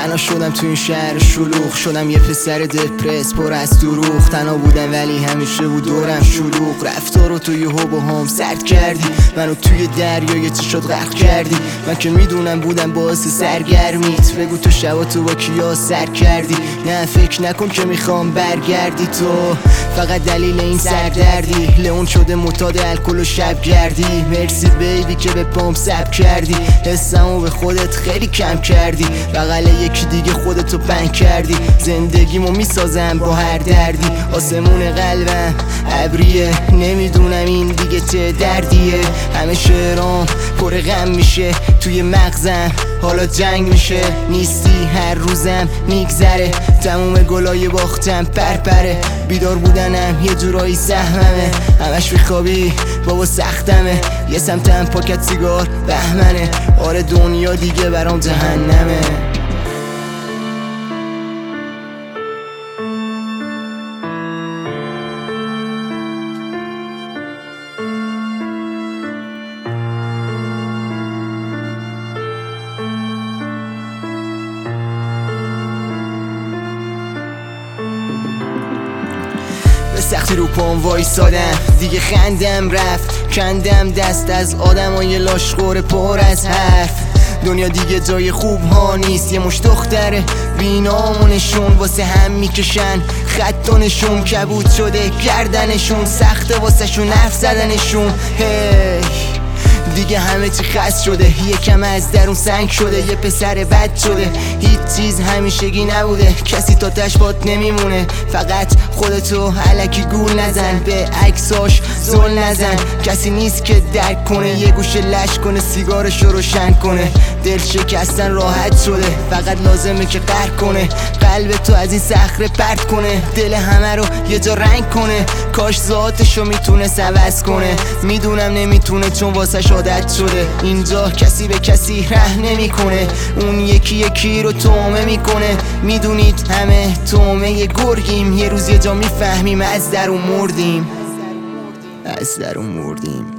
تنها شدم تو این شهر شلوغ، شدم یه پسر دپرس پر از دروغ. تنها بودم ولی همیشه بود دورم شلوغ. رفتارو تو یه با هم سرد کردی، منو توی دریای چشات غرق کردی. من که میدونم بودم باعث سرگرمیت، بگو تو شبا تو با کیا سر کردی. نه فکر نکن که میخوام برگردی، تو فقط دلیل این سردردی. لئون شده معتاد الکل و شب گردی. مرسی بیبی که به پام سب کردی، حسمو به خودت خیلی کم کردی. بغل یکی دیگه خودتو بند کردی. زندگیمو میسازم با هر دردی. آسمون قلبم ابریه، نمیدونم این دیگه چه دردیه. همه شعرام پر غم میشه توی مغزم، حالا جنگ میشه. نیستی هر روزم میگذره، تموم گلای باختم پرپره. بیدار بودنم یه جورایی سهممه، همش میخوابی بابا سختمه. یه سمتم پاکت سیگار بهمنه، آره دنیا دیگه برام جهنمه. به سختی رو پام وایسادم، دیگه خندم رفت. کندم دست از آدمای لاشخور پر از حرف. دنیا دیگه جای خوب ها نیست، یه مش دختره بینامونشون واسه هم میکشن خطانشون. کبود شده گردنشون، سخته واسه شون حرف زدنشون. دیگه همه چی خست شده، یکم از درون سنگ شده. یه پسر بد شده، هیچ چیز همیشگی نبوده. کسی تا تش بات نمیمونه، فقط خودتو الکی گول نزن. به عکساش زل نزن، کسی نیست که درک کنه. یه گوشه لش کنه، سیگارشو روشن کنه. دل شکستن راحت شده، فقط لازمه که قهر کنه. قلب تو از این صخره پرت کنه، دل همه رو یه جا رنگ کنه. کاش ذاتشو میتونه عوض کنه، میدونم نمیتونه چون واسه عادت شده. اینجا کسی به کسی ره نمیکنه، اون یکی یکی رو تومه میکنه. میدونید همه تومه یه گرگیم، یه روز یه جا میفهمیم از درون مردیم.